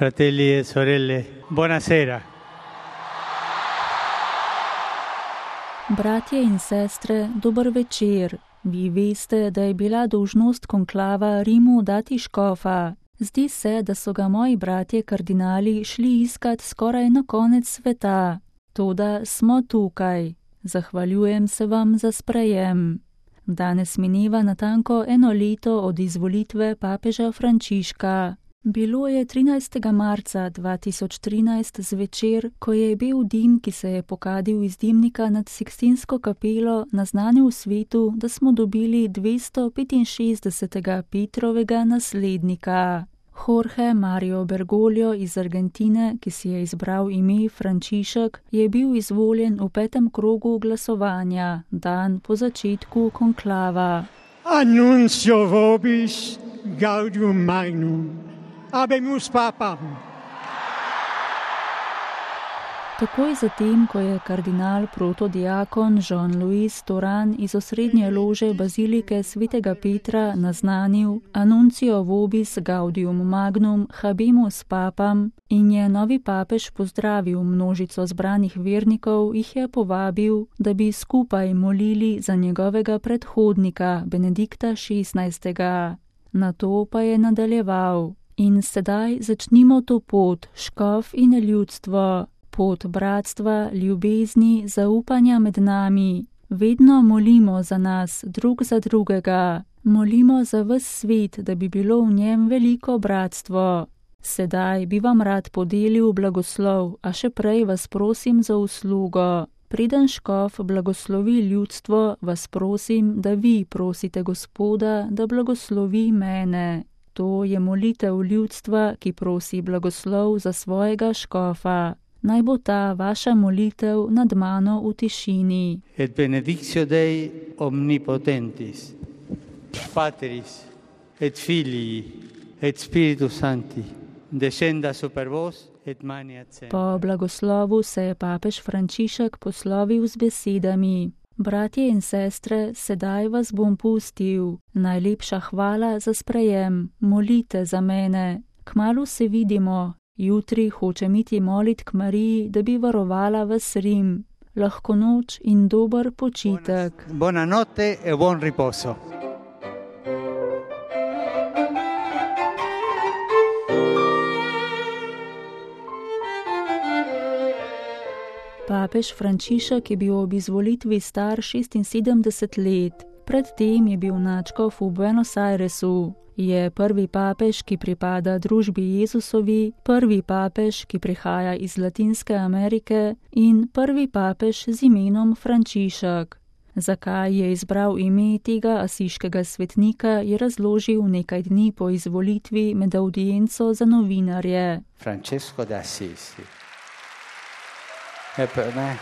Fratelli e sorelle, buonasera. Bratje in sestre, dober večer. Vi veste, da je bila dolžnost konklava Rimu dati škofa. Zdi se, da so ga moji bratje kardinali šli iskat skoraj na konec sveta. Toda smo tukaj. Zahvaljujem se vam za sprejem. Danes mineva natanko 1 leto od izvolitve papeža Frančiška. Bilo je 13. marca 2013 zvečer, ko je bil dim, ki se je pokadil iz dimnika nad Sikstinsko kapelo, naznanil svetu, da smo dobili 265. Petrovega naslednika. Jorge Mario Bergoglio iz Argentine, ki si je izbral ime Frančišek, je bil izvoljen v 5. krogu glasovanja, dan po začetku konklava. Annuncio vobis gaudium magnum. Habemus papam. Takoj zatem, ko je kardinal protodiakon Jean-Louis Toran iz osrednje lože bazilike svetega Petra naznanil Annuncio vobis gaudium magnum habemus papam in je novi papež pozdravil množico zbranih vernikov, jih je povabil, da bi skupaj molili za njegovega predhodnika Benedikta XVI. Nato pa je nadaljeval: in sedaj začnimo to pot, škof in ljudstvo, pot bratstva, ljubezni, zaupanja med nami. Vedno molimo za nas, drug za drugega. Molimo za ves svet, da bi bilo v njem veliko bratstvo. Sedaj bi vam rad podelil blagoslov, a še prej vas prosim za uslugo. Preden škof blagoslovi ljudstvo, vas prosim, da vi prosite Gospoda, da blagoslovi mene. To je molitev ljudstva, ki prosi blagoslov za svojega škofa. Naj bo ta vaša molitev nad mano v tišini. Et benedictio Dei omnipotentis, Patris, et Filii, et Spiritus Sancti, descenda super vos et maniat semper. Po blagoslovu se je papež Frančišek poslovil z besedami: Bratje in sestre, sedaj vas bom pustil. Najlepša hvala za sprejem. Molite za mene. Kmalu se vidimo. Jutri hočem iti molit k Mariji, da bi varovala ves Rim. Lahko noč in dober počitek. Buonanotte e buon riposo. Papež Frančišek je bil ob izvolitvi star 76 let. Predtem je bil nadškof v Buenos Airesu. Je prvi papež, ki pripada družbi Jezusovi, prvi papež, ki prihaja iz Latinske Amerike in prvi papež z imenom Frančišek. Zakaj je izbral ime tega asiškega svetnika, je razložil nekaj dni po izvolitvi med audienco za novinarje. Francesco d'Assisi. E per me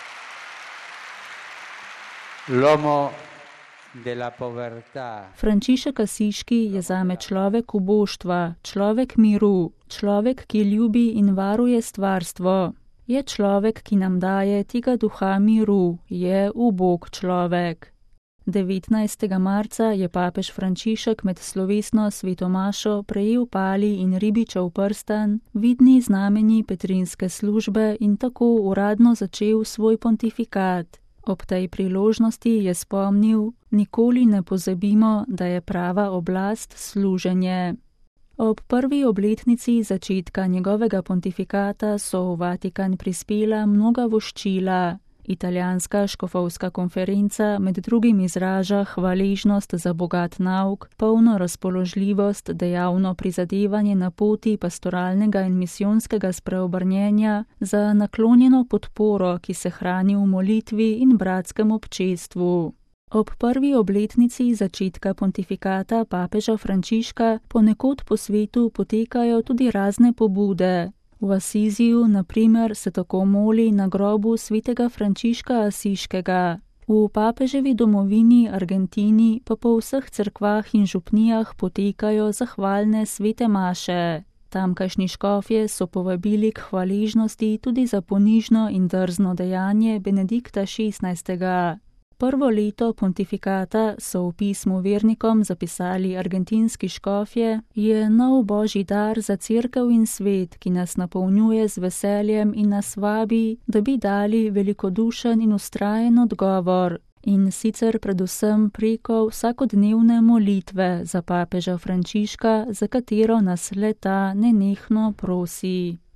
l'uomo della povertà. Frančišek Asiški je zame človek uboštva, človek miru, človek, ki ljubi in varuje stvarstvo. Je človek, ki nam daje tega duha miru, je ubog človek. 19. marca je papež Frančišek med slovesno svetomašo prejel pali in ribičev prstan, vidni znameni petrinske službe in tako uradno začel svoj pontifikat. Ob tej priložnosti je spomnil: nikoli ne pozabimo, da je prava oblast služenje. Ob prvi obletnici začetka njegovega pontifikata so v Vatikan prispela mnoga voščila. Italijanska škofovska konferenca med drugim izraža hvaležnost za bogat nauk, polno razpoložljivost, dejavno prizadevanje na poti pastoralnega in misijonskega spreobrnjenja, za naklonjeno podporo, ki se hrani v molitvi in bratskem občestvu. Ob prvi obletnici začetka pontifikata papeža Frančiška ponekod po svetu potekajo tudi razne pobude. V Asiziju, na primer, se tako moli na grobu svetega Frančiška Asiškega. V papeževi domovini Argentini pa po vseh cerkvah in župnijah potekajo zahvalne svete maše. Tamkajšnji škofje so povabili k hvaležnosti tudi za ponižno in drzno dejanje Benedikta XVI. Prvo leto pontifikata, so v pismu vernikom zapisali argentinski škofje, je nov božji dar za cerkev in svet, ki nas napolnjuje z veseljem in nas vabi, da bi dali velikodušen in vztrajen odgovor, in sicer predvsem preko vsakodnevne molitve za papeža Frančiška, za katero nas le-ta nenehno prosi.